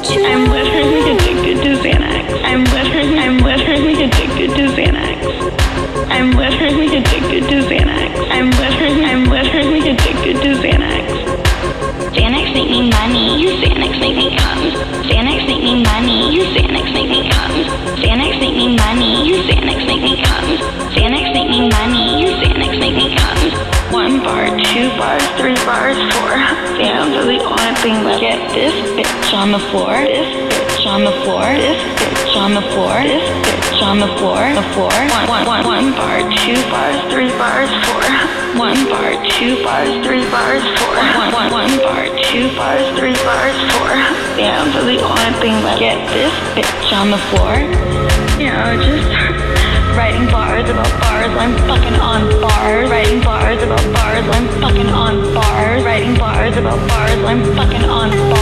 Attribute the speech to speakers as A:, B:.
A: I'm literally addicted to Xanax. I'm literally addicted to Xanax. I'm literally addicted to Xanax. I'm literally addicted to Xanax. Xanax make me money, you Xanax make me come. Xanax make me money, you Xanax make me come. Xanax make me money, you Xanax make me come. Xanax make me money, you Xanax make me come. 1 bar, 2 bars, 3 bars, 4. Damn, they're the only thing left. Get this bitch on the floor. This bitch on the floor. This bitch on the floor. This bitch on the floor. The floor. 1 bar, 2 bars, 3 bars, 4. 1 bar, 2 bars, 3 bars, 4. 1 bar, 2 bars, 3 bars, 4. Damn, they're the only thing left. Get this bitch on the floor. You know, just writing bars about bars, I'm fucking on bars. Writing bars about bars, I'm fucking on bars. Writing bars about bars, I'm fucking on bars.